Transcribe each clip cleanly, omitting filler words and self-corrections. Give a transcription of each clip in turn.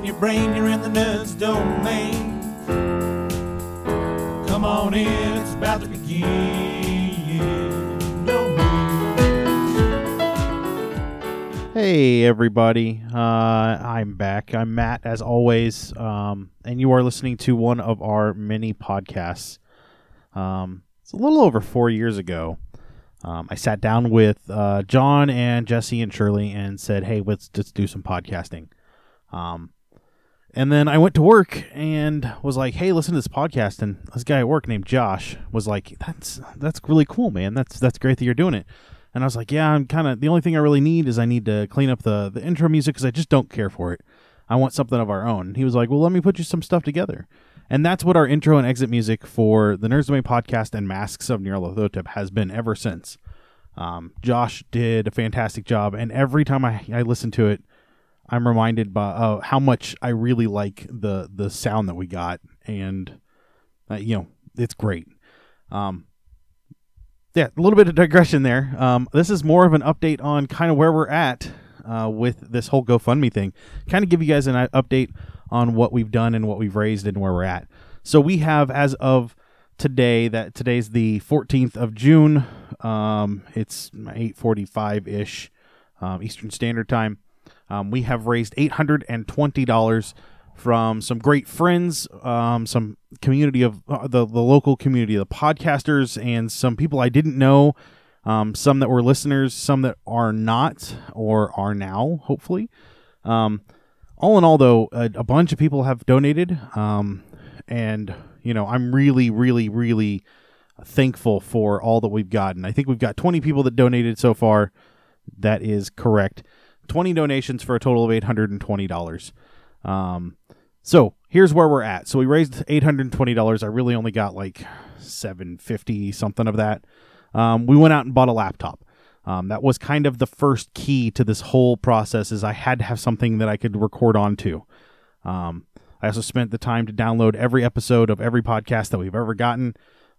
your brain, you're in the nerds domain. Come on in, it's about to begin. No need. Hey everybody, I'm back. I'm Matt as always, and you are listening to one of our mini podcasts. It's a little over 4 years ago. I sat down with John and Jesse and Shirley and said, hey, let's just do some podcasting. And then I went to work and was like, hey, listen to this podcast. And this guy at work named Josh was like, that's really cool, man. That's great that you're doing it. And I was like, yeah, I'm kind of, the only thing I really need is I need to clean up the intro music because I just don't care for it. I want something of our own. He was like, well, let me put you some stuff together. And that's what our intro and exit music for the Nerds Domain podcast and Masks of Nyarlathotep has been ever since. Josh did a fantastic job, and every time I listen to it, I'm reminded by how much I really like the sound that we got, and it's great. Yeah, a little bit of digression there. This is more of an update on kind of where we're at with this whole GoFundMe thing. Kind of give you guys an update on what we've done and what we've raised and where we're at. So we have, as of today, today's the 14th of June. It's 8:45-ish Eastern Standard Time. We have raised $820 from some great friends, some community of the local community of the podcasters, and some people I didn't know, some that were listeners, some that are not or are now, hopefully. All in all, though, a bunch of people have donated, and I'm really, really, really thankful for all that we've gotten. I think we've got 20 people that donated so far. That is correct. 20 donations for a total of $820. So here's where we're at. So we raised $820. I really only got like $750 something of that. We went out and bought a laptop. That was kind of the first key to this whole process, is I had to have something that I could record onto. I also spent the time to download every episode of every podcast that we've ever gotten,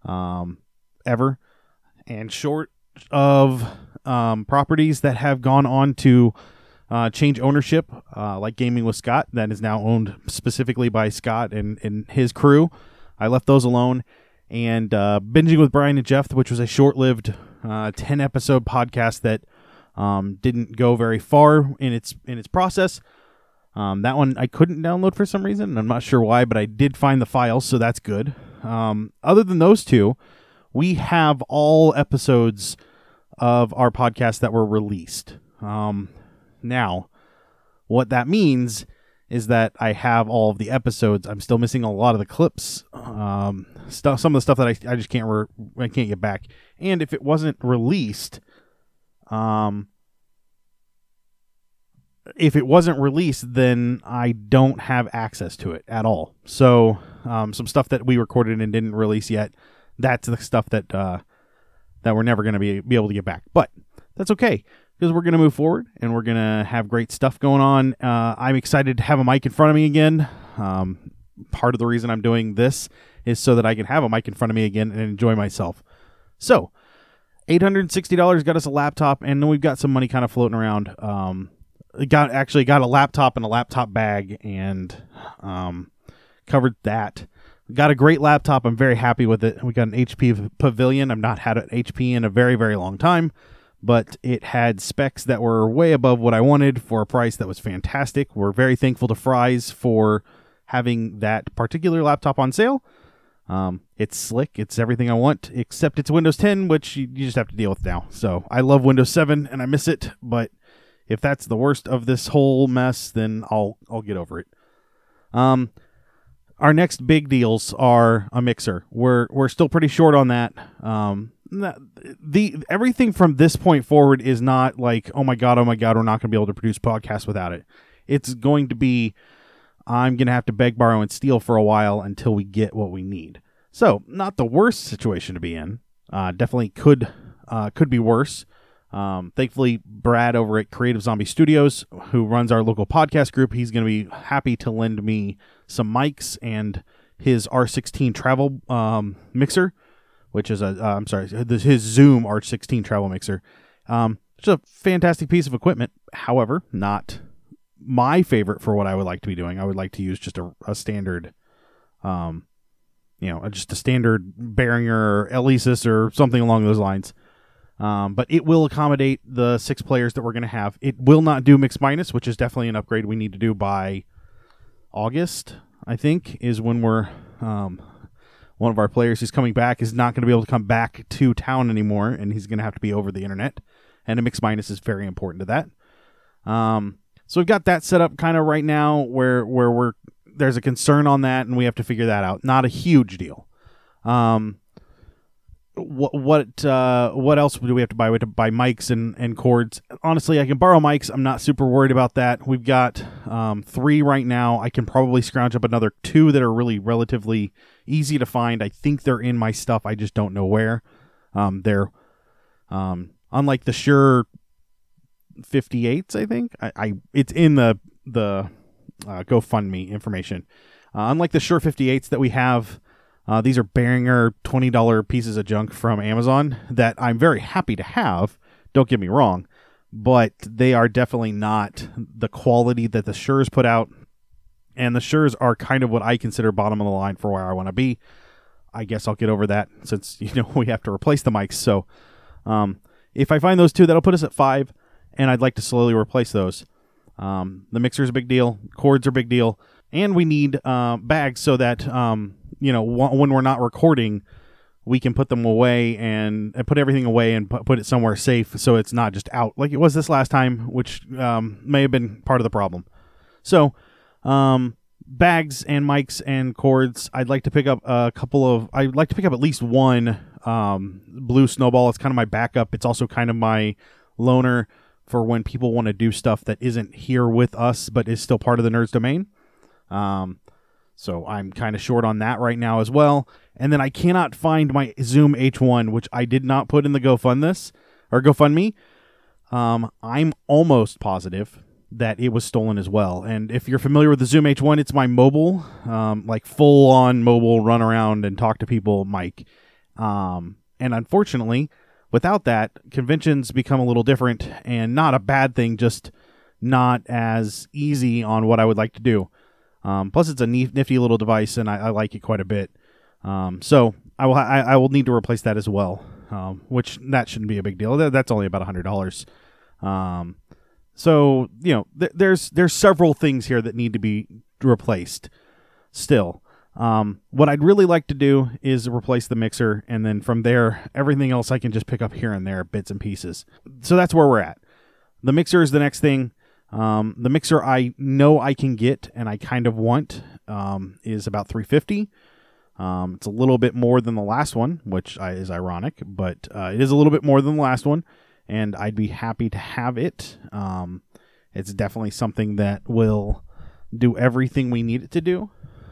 ever. And short of properties that have gone on to change ownership, like Gaming with Scott, that is now owned specifically by Scott and his crew, I left those alone. And Binging with Brian and Jeff, which was a short-lived 10-episode podcast that didn't go very far in its process. That one I couldn't download for some reason. I'm not sure why, but I did find the files, so that's good. Other than those two, we have all episodes of our podcast that were released. Now, what that means is that I have all of the episodes. I'm still missing a lot of the clips, some of the stuff that I just can't get back. And if it wasn't released, then I don't have access to it at all. So, some stuff that we recorded and didn't release yet, that's the stuff that we're never going to be able to get back. But that's okay, because we're going to move forward and we're going to have great stuff going on. I'm excited to have a mic in front of me again. Part of the reason I'm doing this is so that I can have a mic in front of me again and enjoy myself. So, $860 got us a laptop, and then we've got some money kind of floating around. Got a laptop and a laptop bag, and covered that. Got a great laptop. I'm very happy with it. We got an HP Pavilion. I've not had an HP in a very, very long time, but it had specs that were way above what I wanted for a price that was fantastic. We're very thankful to Fry's for having that particular laptop on sale. It's slick. It's everything I want, except it's Windows 10, which you just have to deal with now. So I love Windows 7 and I miss it, but if that's the worst of this whole mess, then I'll get over it. Our next big deals are a mixer. We're still pretty short on that. Everything from this point forward is not like, oh my god, we're not going to be able to produce podcasts without it. It's going to be, I'm going to have to beg, borrow, and steal for a while until we get what we need. So, not the worst situation to be in. Definitely could be worse. Thankfully, Brad over at Creative Zombie Studios, who runs our local podcast group, he's going to be happy to lend me some mics and his R16 travel mixer, which is his Zoom R16 travel mixer. It's a fantastic piece of equipment. However, not my favorite for what I would like to be doing, I would like to use just a standard, just a standard Behringer or Alesis or something along those lines. But it will accommodate the 6 players that we're going to have. It will not do mix minus, which is definitely an upgrade we need to do by August, I think, is when we're one of our players who's coming back is not going to be able to come back to town anymore, and he's going to have to be over the internet. And a mix minus is very important to that. So we've got that set up kind of right now where there's a concern on that, and we have to figure that out. Not a huge deal. What else do we have to buy? We have to buy mics and cords. Honestly, I can borrow mics. I'm not super worried about that. We've got 3 right now. I can probably scrounge up another 2 that are really relatively easy to find. I think they're in my stuff. I just don't know where. They're unlike the Shure 58s, I think. It's in the GoFundMe information. Unlike the Shure 58s that we have, these are Behringer $20 pieces of junk from Amazon that I'm very happy to have. Don't get me wrong, but they are definitely not the quality that the Shures put out. And the Shures are kind of what I consider bottom of the line for where I want to be. I guess I'll get over that since we have to replace the mics. So if I find those 2, that'll put us at 5, and I'd like to slowly replace those. The mixer is a big deal. Cords are a big deal. And we need bags so that, when we're not recording, we can put them away and put everything away and put it somewhere safe so it's not just out like it was this last time, which may have been part of the problem. So, bags and mics and cords. I'd like to pick up I'd like to pick up at least one blue Snowball. It's kind of my backup. It's also kind of my loaner for when people want to do stuff that isn't here with us but is still part of the Nerds domain. So I'm kind of short on that right now as well. And then I cannot find my Zoom H1, which I did not put in the GoFundMe. I'm almost positive that it was stolen as well. And if you're familiar with the Zoom H1, it's my mobile, like full on mobile run around and talk to people mic. And unfortunately, without that, conventions become a little different and not a bad thing, just not as easy on what I would like to do. Plus, it's a nifty little device, and I like it quite a bit. So I will need to replace that as well, which that shouldn't be a big deal. That's only about $100. So there's several things here that need to be replaced. Still, what I'd really like to do is replace the mixer, and then from there, everything else I can just pick up here and there, bits and pieces. So that's where we're at. The mixer is the next thing. The mixer I know I can get and I kind of want is about $350. It's a little bit more than the last one, which is ironic, but it is a little bit more than the last one, and I'd be happy to have it. It's definitely something that will do everything we need it to do.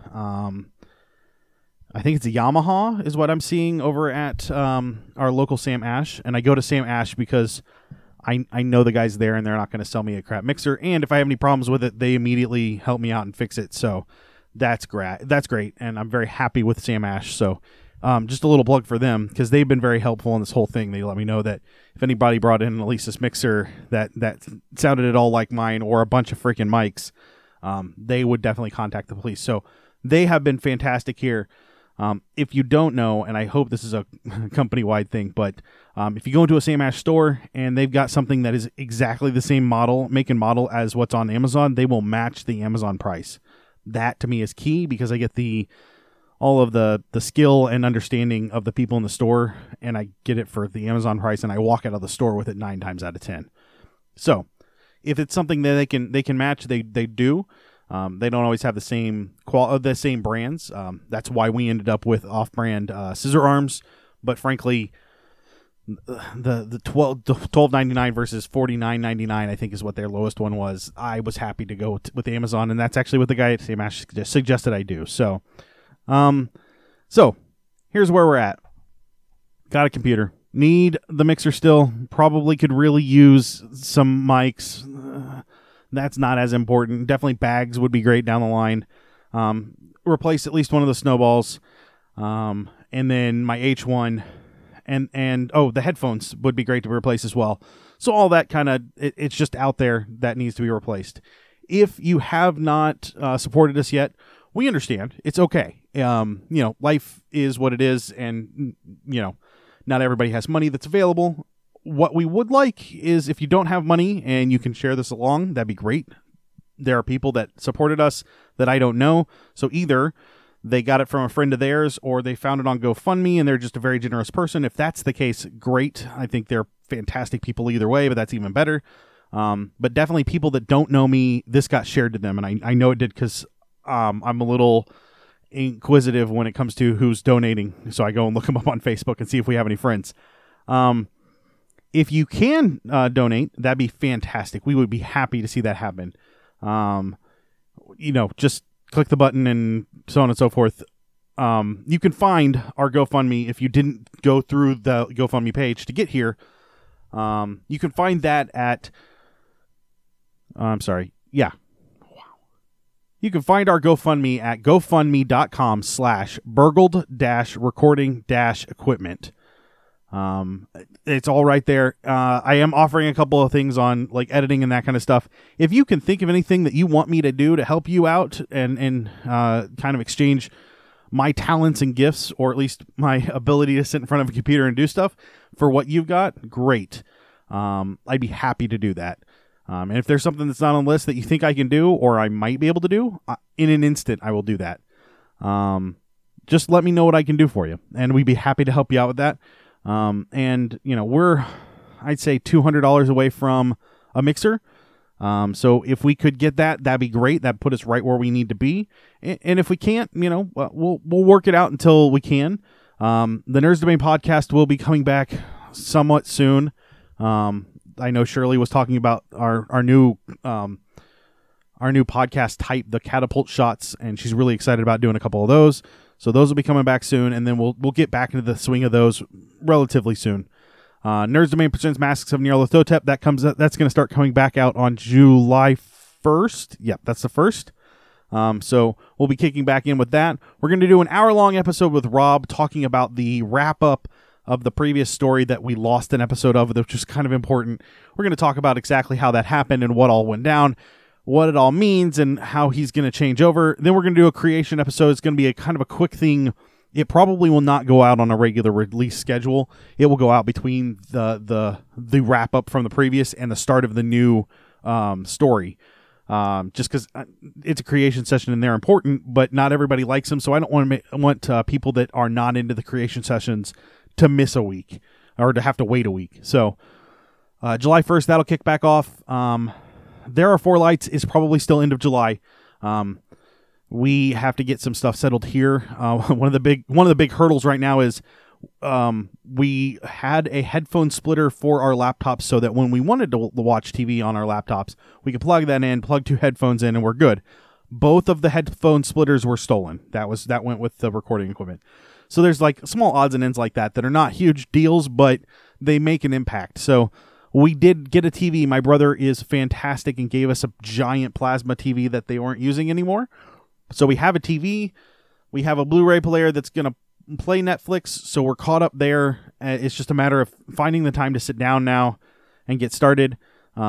I think it's a Yamaha is what I'm seeing over at our local Sam Ash, and I go to Sam Ash because I know the guys there, and they're not going to sell me a crap mixer. And if I have any problems with it, they immediately help me out and fix it. So that's great, and I'm very happy with Sam Ash. So just a little plug for them because they've been very helpful in this whole thing. They let me know that if anybody brought in an Alesis mixer that sounded at all like mine or a bunch of freaking mics, they would definitely contact the police. So they have been fantastic here. If you don't know, and I hope this is a company-wide thing, but if you go into a Sam Ash store and they've got something that is exactly the same make and model as what's on Amazon, they will match the Amazon price. That to me is key because I get all of the skill and understanding of the people in the store, and I get it for the Amazon price, and I walk out of the store with it 9 times out of 10. So if it's something that they can match, they do. They don't always have the same brands. That's why we ended up with off-brand scissor arms. But frankly, the $12.99 versus $49.99, I think, is what their lowest one was. I was happy to go with Amazon, and that's actually what the guy at Sam Ash suggested I do. So, here's where we're at. Got a computer. Need the mixer still. Probably could really use some mics. That's not as important. Definitely bags would be great down the line. Replace at least one of the Snowballs. And then my H1 and the headphones would be great to replace as well. So all that kind of, it's just out there that needs to be replaced. if you have not supported us yet, we understand. It's okay. Life is what it is, and not everybody has money that's available. What we would like is if you don't have money and you can share this along, that'd be great. There are people that supported us that I don't know. So either they got it from a friend of theirs or they found it on GoFundMe and they're just a very generous person. If that's the case, great. I think they're fantastic people either way, but that's even better. But definitely people that don't know me, this got shared to them. And I know it did because I'm a little inquisitive when it comes to who's donating. So I go and look them up on Facebook and see if we have any friends. If you can donate, that'd be fantastic. We would be happy to see that happen. Just click the button and so on and so forth. You can find our GoFundMe if you didn't go through the GoFundMe page to get here. You can find that at... You can find our GoFundMe at gofundme.com/burgled-recording-equipment. It's all right there. I am offering a couple of things on like editing and that kind of stuff. If you can think of anything that you want me to do to help you out and kind of exchange my talents and gifts, or at least my ability to sit in front of a computer and do stuff for what you've got, great. I'd be happy to do that. And if there's something that's not on the list that you think I can do or I might be able to do, in an instant, I will do that. Just let me know what I can do for you, and we'd be happy to help you out with that. We're, I'd say, $200 away from a mixer. So if we could get that, that'd be great. That'd put us right where we need to be. And if we can't, we'll work it out until we can. The Nerds Domain podcast will be coming back somewhat soon. I know Shirley was talking about our new podcast type, the Catapult Shots, and she's really excited about doing a couple of those. So those will be coming back soon, and then we'll get back into the swing of those relatively soon. Nerds Domain presents Masks of Nyarlathotep. That's going to start coming back out on July 1st. Yep, that's the 1st. So we'll be kicking back in with that. We're going to do an hour-long episode with Rob talking about the wrap-up of the previous story that we lost an episode of, which is kind of important. We're going to talk about exactly how that happened and what all went down, what it all means, and how he's going to change over. Then we're going to do a creation episode. It's going to be a kind of a quick thing. It probably will not go out on a regular release schedule. It will go out between the wrap up from the previous and the start of the new story. Just because it's a creation session and they're important, but not everybody likes them. So I don't want people that are not into the creation sessions to miss a week or to have to wait a week. So July 1st, that'll kick back off. There Are Four Lights is probably still end of July. We have to get some stuff settled here. One of the big hurdles right now is we had a headphone splitter for our laptops so that when we wanted to watch TV on our laptops, we could plug that in, plug two headphones in, and we're good. Both of the headphone splitters were stolen. That went with the recording equipment. So there's like small odds and ends like that are not huge deals, but they make an impact. So we did get a TV. My brother is fantastic and gave us a giant plasma TV that they weren't using anymore. So we have a TV. We have a Blu-ray player that's going to play Netflix. So we're caught up there. It's just a matter of finding the time to sit down now and get started.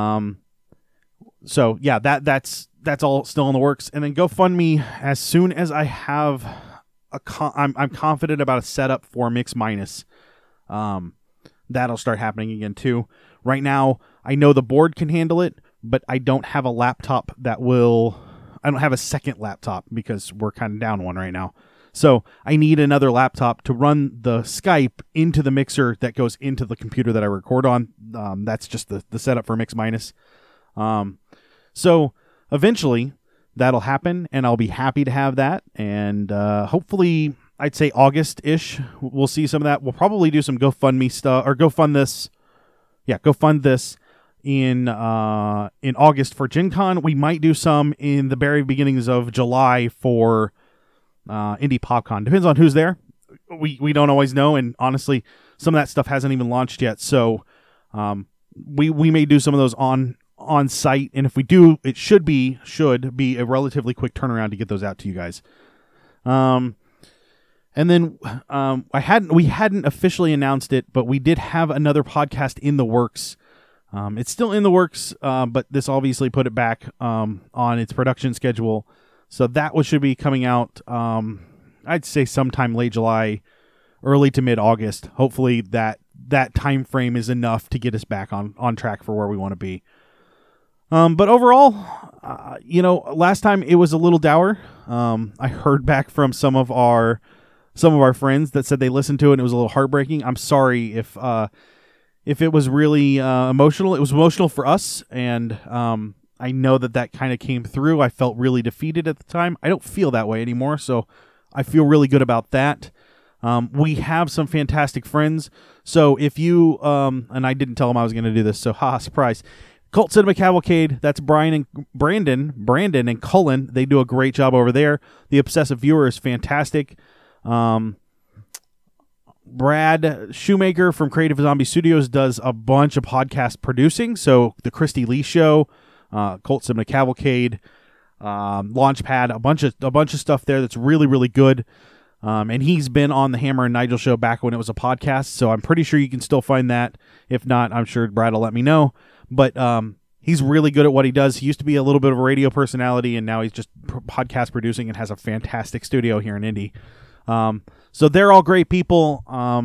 So yeah, that's all still in the works. And then GoFundMe, as soon as I have I'm confident about a setup for Mix Minus. That'll start happening again too. Right now, I know the board can handle it, but I don't have a laptop I don't have a second laptop because we're kind of down one right now. So I need another laptop to run the Skype into the mixer that goes into the computer that I record on. That's just the setup for Mix Minus. So eventually that'll happen, and I'll be happy to have that. And hopefully, I'd say August-ish, we'll see some of that. We'll probably do some GoFundMe stuff, or GoFund this. Yeah, GoFund this in August for Gen Con. We might do some in the very beginnings of July for Indie PopCon. Depends on who's there. We don't always know, and honestly, some of that stuff hasn't even launched yet. So we may do some of those on site, and if we do, it should be a relatively quick turnaround to get those out to you guys. And then we hadn't officially announced it, but we did have another podcast in the works It's still in the works, but this obviously put it back on its production schedule. So that should be coming out, I'd say sometime late July, early to mid-August. Hopefully that time frame is enough to get us back on track for where we want to be. But overall, last time it was a little dour. I heard back from some of our friends that said they listened to it and it was a little heartbreaking. I'm sorry if it was really emotional. It was emotional for us, and I know that kind of came through. I felt really defeated at the time. I don't feel that way anymore, so I feel really good about that. We have some fantastic friends, so if you, and I didn't tell them I was going to do this, so haha, surprise. Cult Cinema Cavalcade, that's Brian and Brandon and Cullen. They do a great job over there. The Obsessive Viewer is fantastic. Brad Shoemaker from Creative Zombie Studios does a bunch of podcast producing. So the Christy Lee Show, Cult Cinema Cavalcade, Launchpad, a bunch of stuff there that's really, really good. And he's been on the Hammer and Nigel show back when it was a podcast. So I'm pretty sure you can still find that. If not, I'm sure Brad will let me know. But he's really good at what he does. He used to be a little bit of a radio personality, and now he's just podcast producing and has a fantastic studio here in Indy. So they're all great people.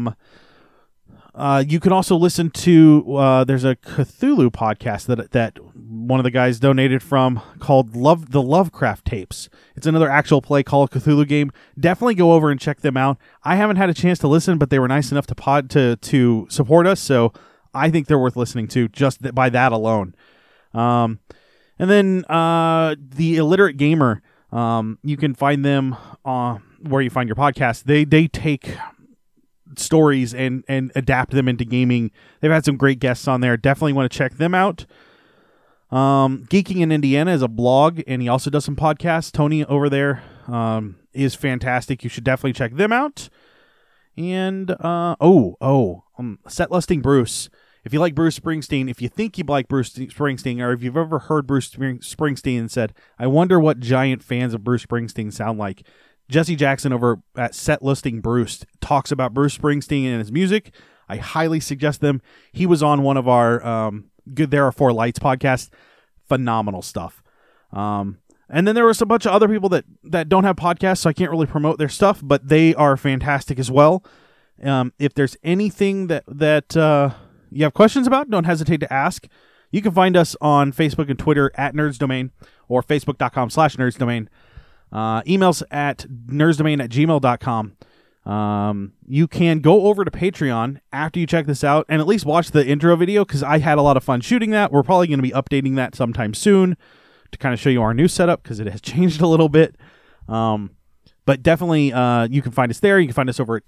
You can also listen to, there's a Cthulhu podcast that one of the guys donated from called the Lovecraft Tapes. It's another actual play Call of Cthulhu game. Definitely go over and check them out. I haven't had a chance to listen, but they were nice enough to support us, so I think they're worth listening to just by that alone. And then the Illiterate Gamer, you can find them where you find your podcast. They take stories and adapt them into gaming. They've had some great guests on there. Definitely want to check them out. Geeking in Indiana is a blog, and he also does some podcasts. Tony over there is fantastic. You should definitely check them out. And Set Lusting Bruce. If you like Bruce Springsteen, if you think you like Bruce Springsteen, or if you've ever heard Bruce Springsteen and said, I wonder what giant fans of Bruce Springsteen sound like, Jesse Jackson over at Set Listing Bruce talks about Bruce Springsteen and his music. I highly suggest them. He was on one of our Good There Are Four Lights podcast. Phenomenal stuff. And then there was a bunch of other people that don't have podcasts, so I can't really promote their stuff, but they are fantastic as well. If there's anything that you have questions about, don't hesitate to ask. You can find us on Facebook and Twitter at NerdsDomain or facebook.com/NerdsDomain. Emails at nerdsdomain@gmail.com. You can go over to Patreon after you check this out and at least watch the intro video, because I had a lot of fun shooting that. We're probably going to be updating that sometime soon to kind of show you our new setup, because it has changed a little bit. But definitely you can find us there. You can find us over at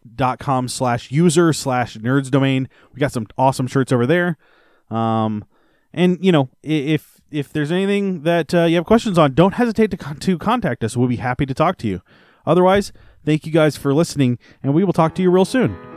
tpublic.com/user/nerdsdomain. We got some awesome shirts over there. And, if there's anything that you have questions on, don't hesitate to contact us. We'll be happy to talk to you. Otherwise, thank you guys for listening, and we will talk to you real soon.